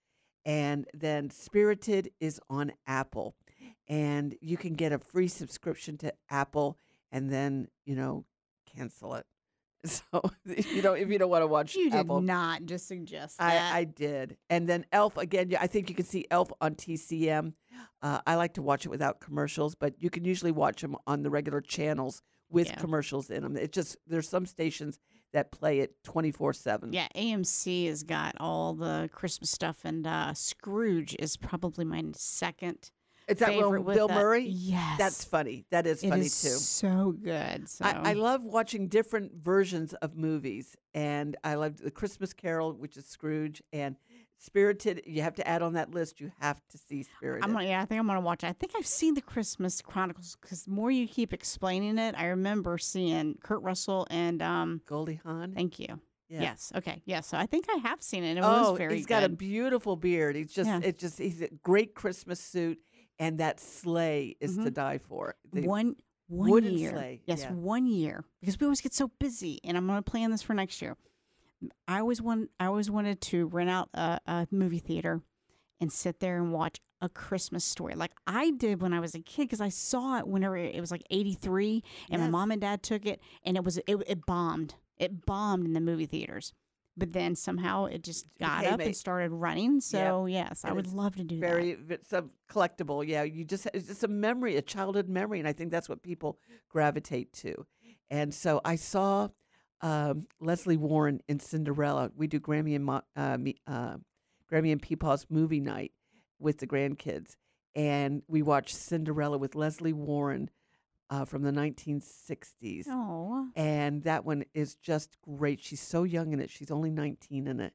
And then Spirited is on Apple. And you can get a free subscription to Apple and then, you know, cancel it. So, you know, if you don't want to watch You did Apple. not just suggest that. I, I did. And then Elf, again, yeah, I think you can see Elf on T C M. Uh, I like to watch it without commercials, but you can usually watch them on the regular channels with Yeah. commercials in them. It just, there's some stations that play it twenty-four seven. Yeah, A M C has got all the Christmas stuff, and uh, Scrooge is probably my second Is that favorite Will with Bill that. Murray? Yes. That's funny. That is It funny is too. so good. So. I, I love watching different versions of movies, and I love The Christmas Carol, which is Scrooge, and Spirited. You have to add on that list. You have to see Spirited. I'm gonna, yeah, I think I'm gonna watch it. I think I've seen the Christmas Chronicles because the more you keep explaining it, I remember seeing Kurt Russell and um, Goldie Hawn. Thank you. Yeah. Yes. Okay. Yes. So I think I have seen it. And it oh, was very he's good. got a beautiful beard. He's just, Yeah. it just, he's a great Christmas suit, and that sleigh is to Mhm. die for. The one one wooden year. sleigh. Yes, yeah. one year because we always get so busy, and I'm going to plan this for next year. I always want. I always wanted to rent out a, a movie theater and sit there and watch A Christmas Story, like I did when I was a kid, because I saw it whenever it was like eighty-three, and my Yes. mom and dad took it, and it was it, it bombed. It bombed in the movie theaters. But then somehow it just got became up a- and started running. So yes, I And would it's love to do very, that. Very, it's a collectible. Yeah, you just, it's just a memory, a childhood memory, and I think that's what people gravitate to. And so I saw um, Leslie Warren in Cinderella. We do Grammy and Mo- uh, me, uh, Grammy and Peepaw's movie night with the grandkids, and we watched Cinderella with Leslie Warren uh, from the nineteen sixties. Oh, And that one is just great. She's so young in it. She's only nineteen in it.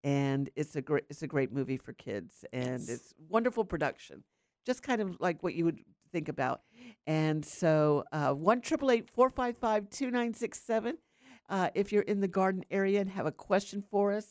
and it's a great it's a great movie for kids, and Yes. it's wonderful production, just kind of like what you would think about. And so, uh, one triple eight four five five two nine six seven. Uh, if you're in the Garden area and have a question for us,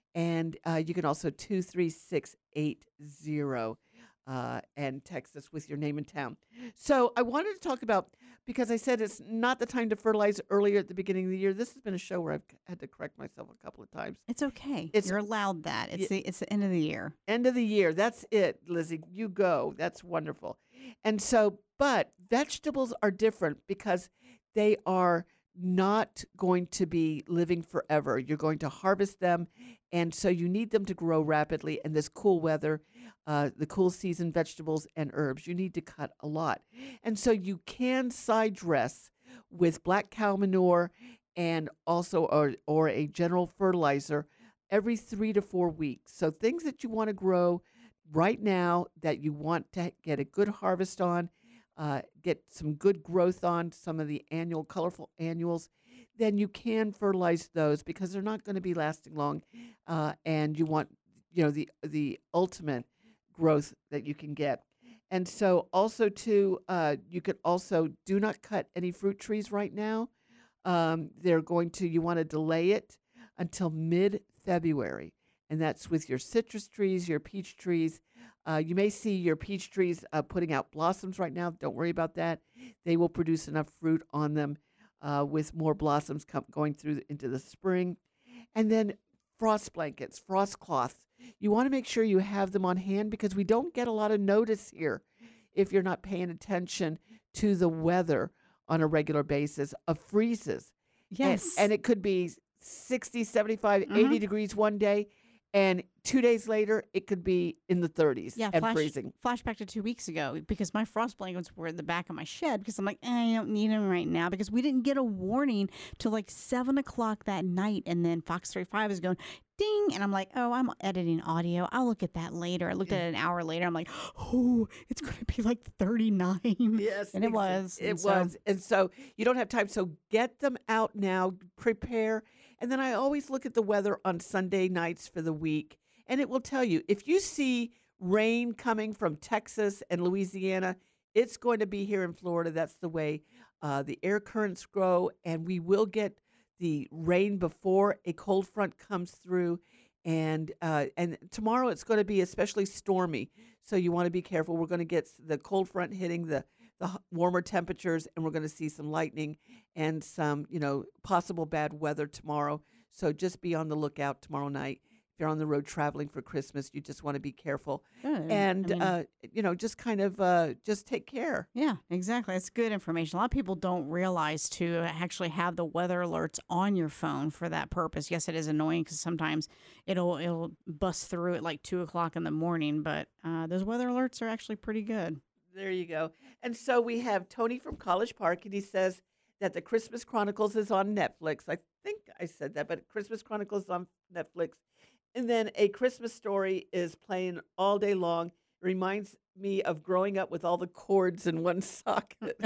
and uh, you can also two three six eight zero. Uh, and text us with your name and town. So I wanted to talk about, because I said it's not the time to fertilize earlier at the beginning of the year. This has been a show where I've had to correct myself a couple of times. It's okay. It's- You're allowed that. It's Yeah. the it's the end of the year. End of the year. That's it, Lizzie. You go. That's wonderful. And so, but vegetables are different because they are not going to be living forever. You're going to harvest them, and so you need them to grow rapidly. And this cool weather, uh, the cool season vegetables and herbs, you need to cut a lot. And so you can side dress with black cow manure and also or, or a general fertilizer every three to four weeks. So things that you want to grow right now that you want to get a good harvest on, uh, get some good growth on, some of the annual, colorful annuals, then you can fertilize those because they're not going to be lasting long. Uh, and you want, you know, the the ultimate growth that you can get. And so also too, uh, you could also do not cut any fruit trees right now. Um, they're going to, you want to delay it until mid-February. And that's with your citrus trees, your peach trees. Uh, you may see your peach trees uh, putting out blossoms right now. Don't worry about that. They will produce enough fruit on them uh, with more blossoms com- going through the, into the spring. And then frost blankets, frost cloths. You want to make sure you have them on hand because we don't get a lot of notice here if you're not paying attention to the weather on a regular basis of freezes. Yes. And, and it could be sixty, seventy-five, Mhm. eighty degrees one day, and two days later, it could be in the thirties Yeah, and flash, freezing. Flashback to two weeks ago because my frost blankets were in the back of my shed because I'm like, eh, I don't need them right now because we didn't get a warning till like seven o'clock that night, and then Fox thirty-five is going ding, and I'm like, oh, I'm editing audio. I'll look at that later. I looked at it an hour later. I'm like, oh, it's going to be like thirty-nine. Yes, and it exa- was. It And so- was, and so you don't have time. So get them out now. Prepare, and then I always look at the weather on Sunday nights for the week. And it will tell you, if you see rain coming from Texas and Louisiana, it's going to be here in Florida. That's the way uh, the air currents grow, and we will get the rain before a cold front comes through. And uh, and tomorrow it's going to be especially stormy, so you want to be careful. We're going to get the cold front hitting the the h- warmer temperatures, and we're going to see some lightning and some, you know, possible bad weather tomorrow. So just be on the lookout tomorrow night. If you're on the road traveling for Christmas, you just want to be careful. Good. And, I mean- uh, you know, just kind of uh, just take care. Yeah, exactly. It's good information. A lot of people don't realize to actually have the weather alerts on your phone for that purpose. Yes, it is annoying because sometimes it'll it'll bust through at like two o'clock in the morning, but uh, those weather alerts are actually pretty good. There you go. And so we have Tony from College Park, and he says that the Christmas Chronicles is on Netflix. I think I said that, but Christmas Chronicles is on Netflix. And then A Christmas Story is playing all day long. It reminds me of growing up with all the cords in one socket.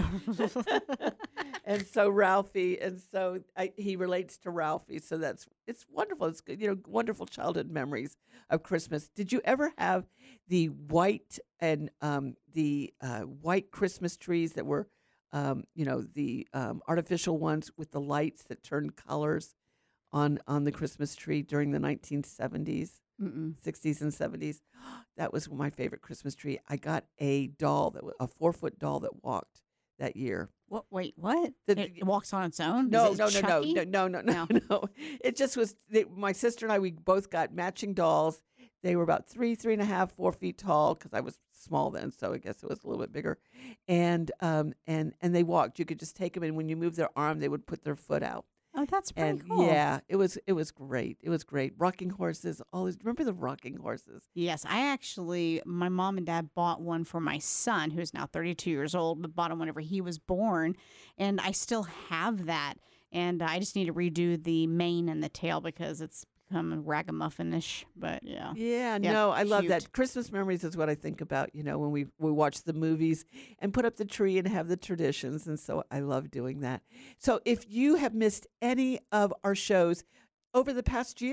And so Ralphie, and so I, he relates to Ralphie. So that's, it's wonderful. It's good, you know, wonderful childhood memories of Christmas. Did you ever have the white and um, the uh, white Christmas trees that were, um, you know, the um, artificial ones with the lights that turned colors on on the Christmas tree during the nineteen seventies, Mm-mm. sixties and seventies? That was my favorite Christmas tree. I got a doll, that wa- a four foot doll that walked that year. What? Wait, what? The- it walks on its own? No, Is no, it no, no, Chucky? no, no, no, no, no. It just was, they, my sister and I, we both got matching dolls. They were about three, three and a half, four feet tall because I was small then, so I guess it was a little bit bigger. And um and and they walked. You could just take them, and when you move their arm, they would put their foot out. Oh, that's pretty And cool. yeah, it was it was great. It was great. Rocking horses. Always remember the rocking horses. Yes, I actually, my mom and dad bought one for my son, who's now thirty-two years old, but bought him whenever he was born. And I still have that. And I just need to redo the mane and the tail because it's become ragamuffin-ish. But yeah. Yeah, Yeah, no, I love cute. that. Christmas memories is what I think about, you know, when we, we watch the movies and put up the tree and have the traditions. And so I love doing that. So if you have missed any of our shows over the past year,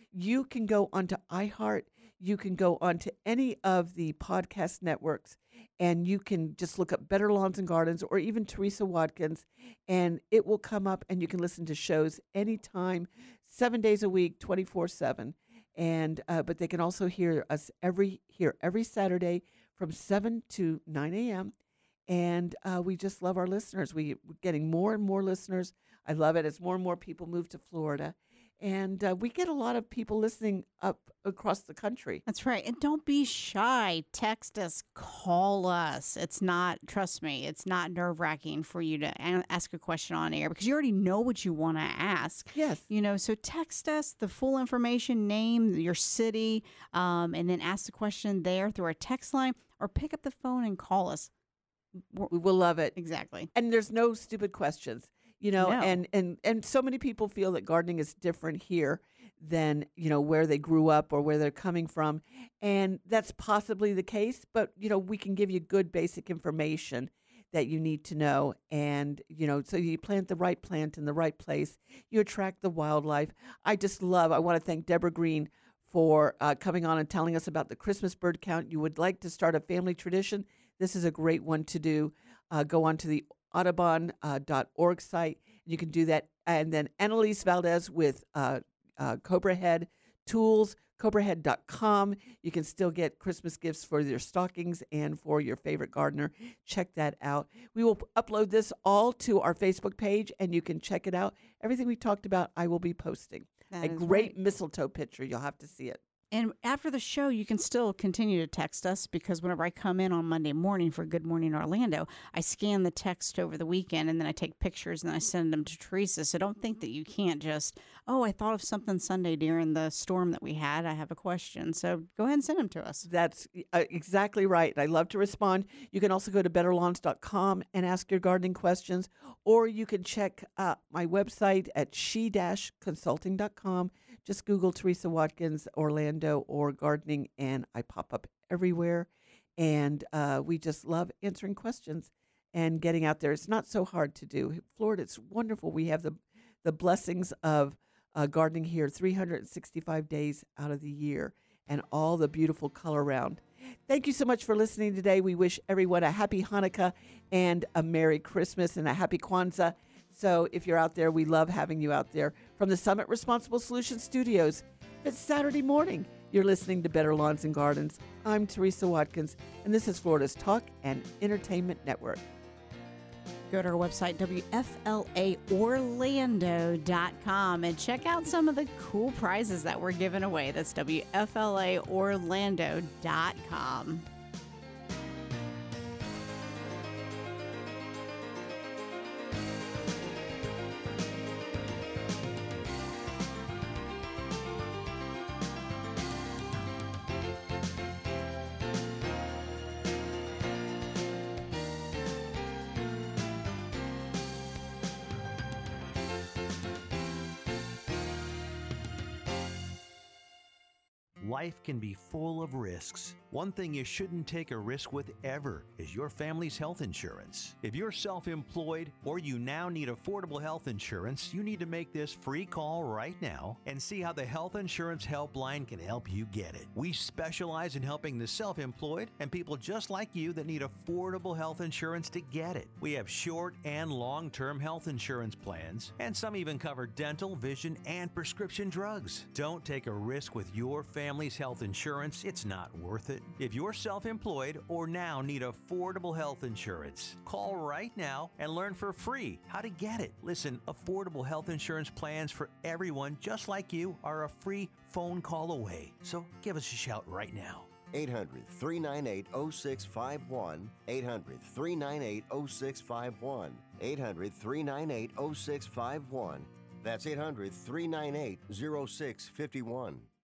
you can go onto iHeart, you can go onto any of the podcast networks, and you can just look up Better Lawns and Gardens or even Teresa Watkins, and it will come up, and you can listen to shows anytime, seven days a week, twenty-four seven. And uh, but they can also hear us every here every Saturday from seven to nine a.m. And uh, we just love our listeners. We, we're getting more and more listeners. I love it as more and more people move to Florida. And uh, we get a lot of people listening up across the country. That's right. And don't be shy. Text us, call us. It's not, trust me, it's not nerve wracking for you to a- ask a question on air because you already know what you want to ask. Yes. You know, so text us the full information, name, your city, um, and then ask the question there through our text line or pick up the phone and call us. We're, we will love it. Exactly. And there's no stupid questions. You know, No. and, and, and so many people feel that gardening is different here than, you know, where they grew up or where they're coming from. And that's possibly the case, but, you know, we can give you good basic information that you need to know. And, you know, so you plant the right plant in the right place. You attract the wildlife. I just love, I want to thank Deborah Green for uh, coming on and telling us about the Christmas bird count. You would like to start a family tradition. This is a great one to do. Uh, go on to the audubon dot org site. You can do that. And then Annalise Valdez with uh, uh, Cobra Head Tools, cobra head dot com. You can still get Christmas gifts for your stockings and for your favorite gardener. Check that out. We will p- upload this all to our Facebook page, and you can check it out. Everything we talked about, I will be posting. That a is great right. mistletoe picture. You'll have to see it. And after the show, you can still continue to text us because whenever I come in on Monday morning for Good Morning Orlando, I scan the text over the weekend and then I take pictures and then I send them to Teresa. So don't think that you can't just, oh, I thought of something Sunday during the storm that we had. I have a question. So go ahead and send them to us. That's uh, exactly right. I love to respond. You can also go to better lawns dot com and ask your gardening questions, or you can check uh, my website at she dash consulting dot com. Just Google Teresa Watkins, Orlando, or gardening, and I pop up everywhere. And uh, we just love answering questions and getting out there. It's not so hard to do. Florida, it's wonderful. We have the, the blessings of uh, gardening here three hundred sixty-five days out of the year and all the beautiful color around. Thank you so much for listening today. We wish everyone a happy Hanukkah and a Merry Christmas and a happy Kwanzaa. So if you're out there, we love having you out there. From the Summit Responsible Solutions Studios, it's Saturday morning. You're listening to Better Lawns and Gardens. I'm Teresa Watkins, and this is Florida's Talk and Entertainment Network. Go to our website, W F L A Orlando dot com, and check out some of the cool prizes that we're giving away. That's W F L A Orlando dot com. Life can be full of risks. One thing you shouldn't take a risk with ever is your family's health insurance. If you're self-employed or you now need affordable health insurance, you need to make this free call right now and see how the Health Insurance Helpline can help you get it. We specialize in helping the self-employed and people just like you that need affordable health insurance to get it. We have short and long-term health insurance plans, and some even cover dental, vision, and prescription drugs. Don't take a risk with your family's health insurance. It's not worth it. If you're self-employed or now need affordable health insurance, call right now and learn for free how to get it. Listen, affordable health insurance plans for everyone just like you are a free phone call away. So give us a shout right now. eight hundred, three nine eight, oh six five one. eight hundred, three nine eight, oh six five one. eight hundred, three nine eight, oh six five one. That's eight hundred, three nine eight, oh six five one.